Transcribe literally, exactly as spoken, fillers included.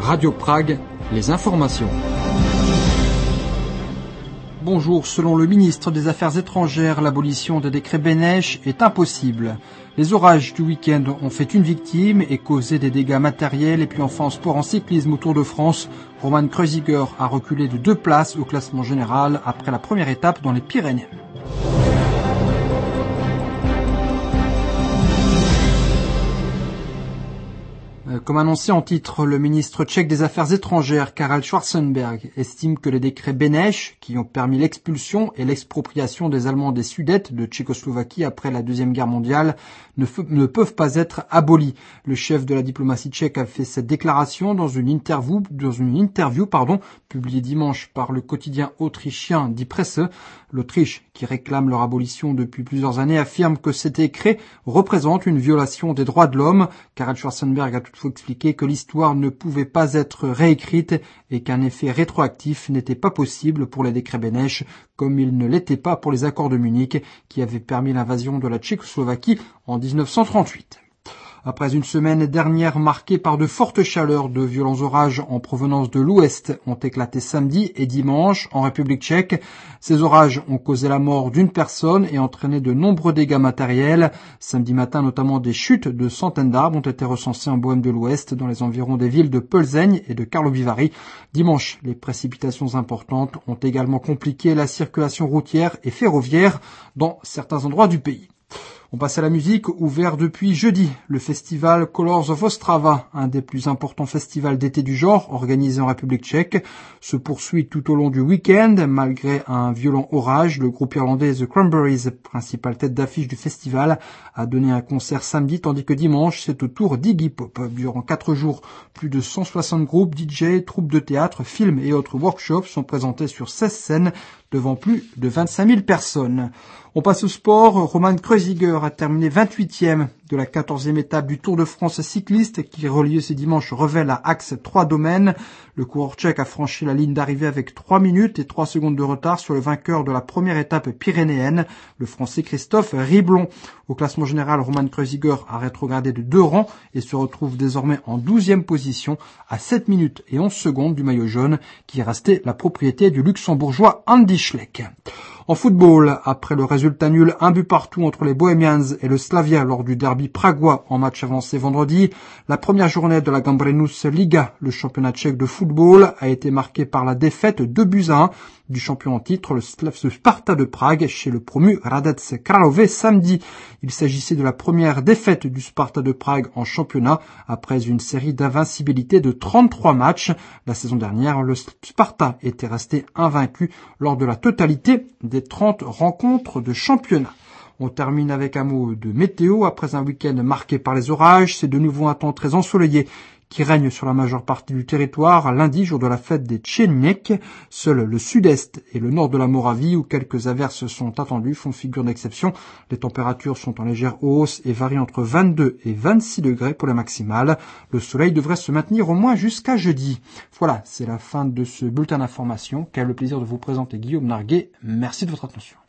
Radio Prague, les informations. Bonjour, selon le ministre des Affaires étrangères, l'abolition des décrets Beneš est impossible. Les orages du week-end ont fait une victime et causé des dégâts matériels. Et puis enfin en sport, en cyclisme au Tour de France, Roman Kreuziger a reculé de deux places au classement général après la première étape dans les Pyrénées. Comme annoncé en titre, le ministre tchèque des Affaires étrangères, Karel Schwarzenberg, estime que les décrets Beneš, qui ont permis l'expulsion et l'expropriation des Allemands des Sudètes de Tchécoslovaquie après la Deuxième Guerre mondiale, ne, f- ne peuvent pas être abolis. Le chef de la diplomatie tchèque a fait cette déclaration dans une interview, dans une interview pardon, publiée dimanche par le quotidien autrichien Die Presse. L'Autriche, qui réclame leur abolition depuis plusieurs années, affirme que ces décrets représentent une violation des droits de l'homme. Karel Schwarzenberg a toutefois expliqué que l'histoire ne pouvait pas être réécrite et qu'un effet rétroactif n'était pas possible pour les décrets Beneš, comme il ne l'était pas pour les accords de Munich, qui avaient permis l'invasion de la Tchécoslovaquie en dix-neuf cent trente-huit. Après une semaine dernière marquée par de fortes chaleurs, de violents orages en provenance de l'ouest ont éclaté samedi et dimanche en République tchèque. Ces orages ont causé la mort d'une personne et entraîné de nombreux dégâts matériels. Samedi matin, notamment des chutes de centaines d'arbres ont été recensées en Bohême de l'Ouest, dans les environs des villes de Plzeň et de Karlovy Vary. Dimanche, les précipitations importantes ont également compliqué la circulation routière et ferroviaire dans certains endroits du pays. On passe à la musique, ouvert depuis jeudi. Le festival Colors of Ostrava, un des plus importants festivals d'été du genre, organisé en République tchèque, se poursuit tout au long du week-end. Malgré un violent orage, le groupe irlandais The Cranberries, principale tête d'affiche du festival, a donné un concert samedi, tandis que dimanche, c'est au tour d'Iggy Pop. Durant quatre jours, plus de cent soixante groupes, D J, troupes de théâtre, films et autres workshops sont présentés sur seize scènes devant plus de vingt-cinq mille personnes. On passe au sport. Roman Kreuziger a terminé vingt-huitième de la quatorzième étape du Tour de France cycliste qui reliait ce dimanche Revel à Axe trois Domaines. Le coureur tchèque a franchi la ligne d'arrivée avec trois minutes et trois secondes de retard sur le vainqueur de la première étape pyrénéenne, le Français Christophe Riblon. Au classement général, Roman Kreuziger a rétrogradé de deux rangs et se retrouve désormais en douzième position à sept minutes et onze secondes du maillot jaune qui est resté la propriété du luxembourgeois Andy Schleck. En football, après le résultat nul un but partout entre les Bohemians et le Slavia lors du derby pragois en match avancé vendredi, la première journée de la Gambrinus Liga, le championnat tchèque de football, a été marquée par la défaite deux buts à un du champion en titre, le Sparta de Prague, chez le promu Hradec Králové samedi. Il s'agissait de la première défaite du Sparta de Prague en championnat après une série d'invincibilité de trente-trois matchs. La saison dernière, le Sparta était resté invaincu lors de la totalité des trente rencontres de championnat. On termine avec un mot de météo. Après un week-end marqué par les orages, c'est de nouveau un temps très ensoleillé qui règne sur la majeure partie du territoire. Lundi, jour de la fête des Tchénieks, seul le sud-est et le nord de la Moravie, où quelques averses sont attendues, font figure d'exception. Les températures sont en légère hausse et varient entre vingt-deux et vingt-six degrés pour les maximales. Le soleil devrait se maintenir au moins jusqu'à jeudi. Voilà, c'est la fin de ce bulletin d'information qu'a le plaisir de vous présenter Guillaume Narguet. Merci de votre attention.